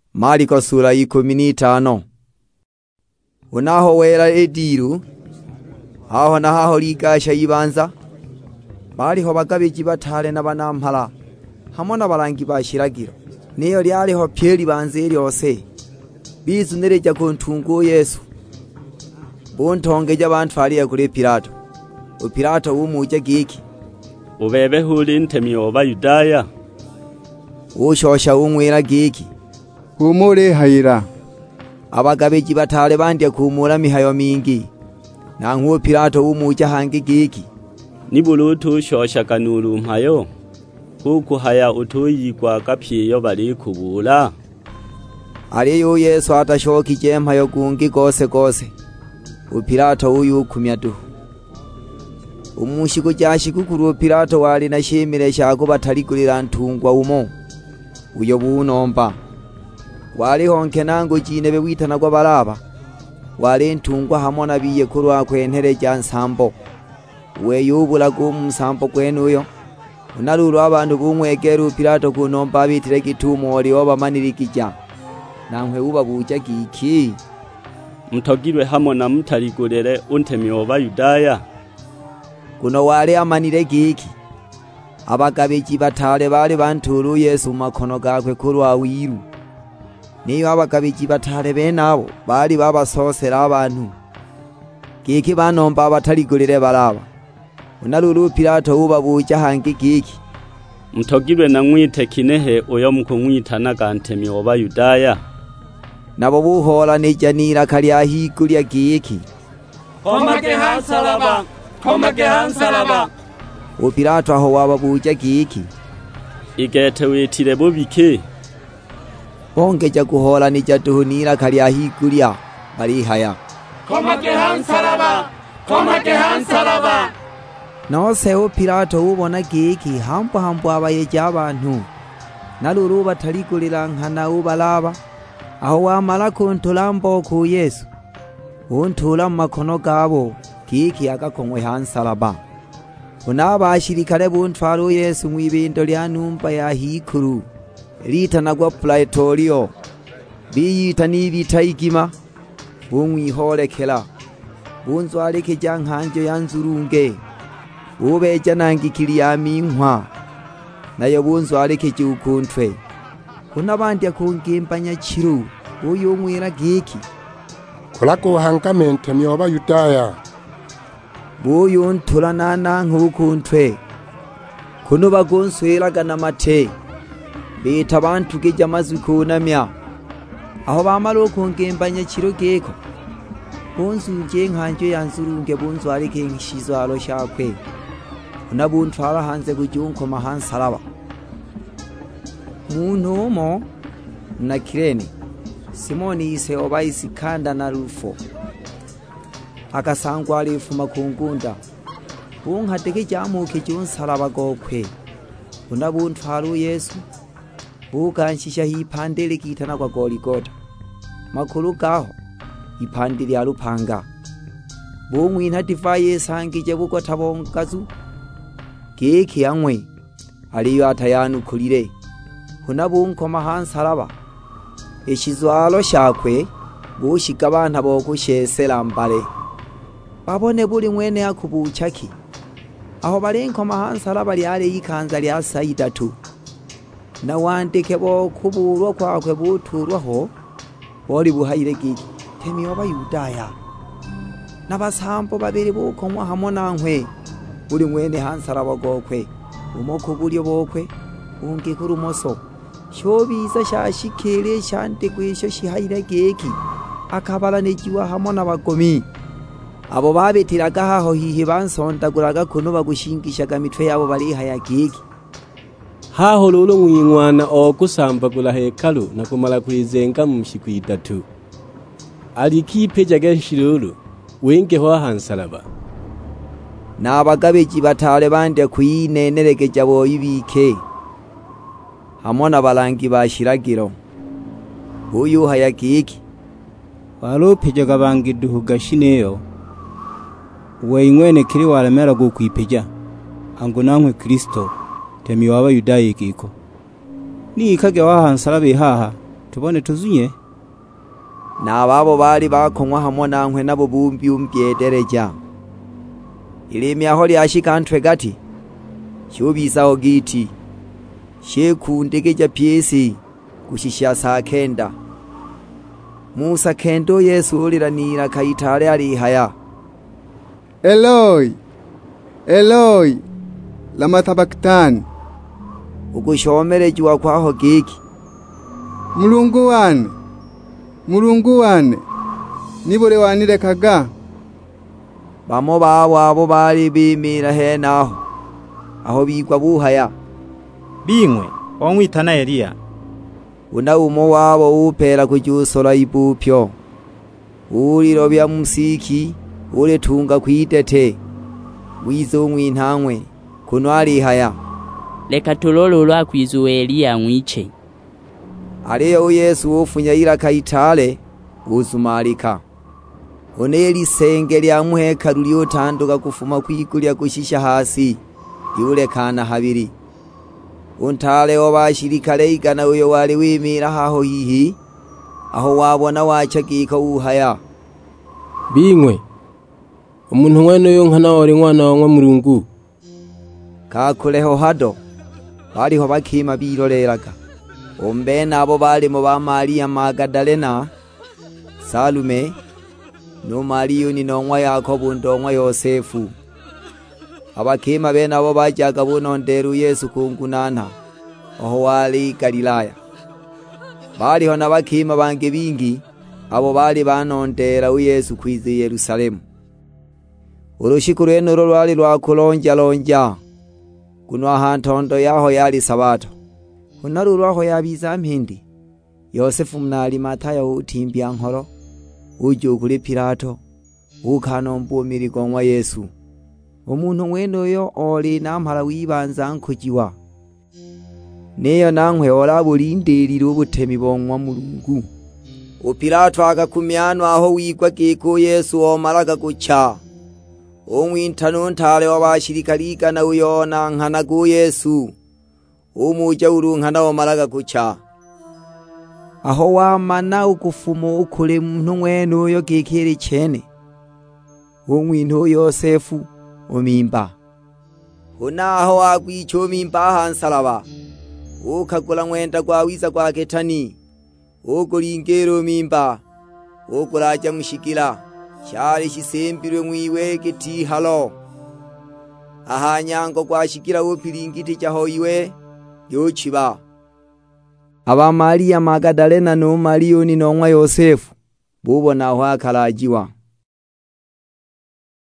Mariko sura 15. Unaho wera ediru aho naho ligasha yibanza bariho bagabiji batale n'abanampala hamwe n'abarangi bashiragiro niyo lyariho pyeri banze ryose bizunereja ku ntungu Yesu buntongeje abantu ariye kuri Pilato. Pilato wumuje giki ubebe huli ntemi w'Abayudaya ushosha umwira giki humure hayira. Abagabiji batale bandye kumura mihayo mingi na nkuwo Pilato wumuje hangi giki nibulutu shosha kanuru mpayo kuko haya utuyigwa gapyeyo bari kubula ariyo Yesu atashokije mpayo gungi gose Pilato uyu kumyadu umushiko cyashikukuru Pilato wali na shimire shako bataligurira ntungwa umo uyo bunomba wali honke nango jinebe witana kwa baraba wali ntungwa hamona biye kurwa kwentere cya nsambo we yubula kumsambo kwenuyo unaluru abantu bumwegeru Pilato kunomba bitire gitumo oli oba manirikija nankwe uba buja giki mutogirwe hamona mutaligurire untemi w'Abayudaya kuno wali amanire giki abagabiji batale bali banturu Yesu makono gakwe kurwa wiru niyo abagabiji batale benabo bali babasosera abantu giki banomba abataligurire baraba unaluru Pilato uba buja hangi giki mutogirwe na mwite kinehe uyo mukumwitana gantemi w'Abayudaya nabo buhola nijanira kalya higurya giki komake hansalaba Pilato aho wababuja giki igete witire bubike bongeja guhola nijaduhunira kalya higurya bari haya komake hansalaba nose Pilato ubona giki hampo abayeja abantu naluru bataligurira nkana ubalaba aho wamala kuntulambo ku Yesu untula makono gabo giki agakongwe hansalaba unabashirikare buntwaro Yesu mwibindo lya numba ya hikuru litanagwa Praetorio biyita nibitayigima bumwiholekela bunzwaleke jankanjo yanzurunge ubeja nangikili ya minkwa nayo bunzwaleke jukuntwe kunabandya kungimbanya chiru uyu mwira giki Kulako hankamente mi w'Abayudaya buyu ntulanana nkukuntwe kuno bagunswiraga namate bita abantu kija mazwi kunamya aho bamara kungimbanya chiru giko bunzuje nkanjo yanzurunge bunzwarike nkishizwalo shakwe unabuntwara hanze kujunkoma hansalaba muntu umo na Kirene Simoni ise oba Isikanda na Rufo akasangwa alifuma kungunda bunhateke jamuke cyunsalaba gokwe unabuntwaru Yesu bukanshisha hipandele kitana kwa Goligota makuru gaho ipandili ya lupanga bumwinta divaye sangije bugota bongazu giki yamwe aliyo atayanukulire unabunkoma hansalaba ishizwalo shakwe bushika abantu bokushesera mbale babone buli mwene yakubuchaki aho barenkoma hansalaba lyale yikanza lya sayidatu na wandike bokubulwa kwakwe buturwaho boli buhayire giki temi w'Abayudaya nabasambo babiri bukomwa hamona nkwe buli mwene hansalaba gokwe umoko bulyo bokwe ungikuru moso shobiza shashikere shante kwisho shihayire geki akabala nejiwa hamona bagomi abo babetiraga haho hihe bansondaguraga kuno bagushingishaga mitwe yabo bari haya geki haho lolo mwingwana okusambagula hekalu na kumala kwizenga mu mshiku 3 alikipeja genshirulu wenge ho hansalaba n'abagabiji batale bande kuyineneregeja boyibike hamona balangi bashiragiro uyu haya giki warupejaga bangiduhu gashineyo weingwene kiri walemera gukwipeja angu nankwe Kristo temi w'Abayudaya giko ni ikage wahansalabe haha tubone tuzunye. Na ababo bali bakonywa hamwe nankwe nabo bumbyumbyedereja. Ilimi aho lyashika ntwe gati cyubisaho giti shekundegeja pyesi kushisha saa kenda. Musa kendo Yesu uliranira kayitale alihaya. Eloi, Eloi, lama sabakthani. Ukushomerejwa kwaho giki. Mulungu wane, nibure wanirekaga. Bamo babo abo bali bimira henaho aho bigwa buhaya. Bingwe omwitana Eliya. Una umo wabo upera kujusora ibupyo. Uliro bya musiki uletunga kwitete. Wizo mwintangwe kuno alihaya. Leka tulolo lwakwizuwa Eliya mwice. Aliyo Yesu ufunya ila kayitale uzumalika. Oneli senge lya muhekalu lyotanduka kufuma kwigulya kushisha hasi liulekana habiri. Untale obashirikale igana uyo wali wimira haho hihi aho wabona wacagika uhaya. Bingwe umuntu mwene yo nkana ori mwana wa Mulungu. Kakuleho hado baliho bakima biroreraga. Ombena abo bali mu ba Maria Magdalena, Salume, no Mariyo ni nonwa Yakobo ndonwa Yosefu. Abakima bena abo bajaga bunonderu Yesu kungunana aho wali Galilaya. Baliho nabakima bange bingi abo bali banondera Yesu kwize Yerusalemu. Urushiku rwene rwali rwakulonja lonja kunwa hantondo yaho yali Sabato. Unarurwaho yabiza mpindi. Yosefu mnali Mataya utimbya nkoro ujo kuri Pilato ukanombu mirigonwa Yesu. Umuntu mweno yo oli nampara wibanza nkujiwa. Neyo nankwe olabulindirira ubutemi bonwa Mulungu. Pilato akakumyanwa aho wigwa giko Yesu omaraga guca. Umwintano ntale wabashirikaliga na uyona nkana gu Yesu. Umuja urunkana omaraga guca. Aho wamana ukufumo ukule muntu mwene uyo gikiri cene. Umwintu Yosefu umimba. Unaho agwicho mimba hansalaba. Ukagula mwenda gwawiza gwa ketani. Ukulingero mimba. Ukulaja mushikila. Cyari kisembirwe mwiwe giti halo. Ahanyango gwashikira upiringiti cyaho iwe yochiba. Aba Maria Magdalena no Mariyo ni nonwa Yosefu bubona aho akalajiwa.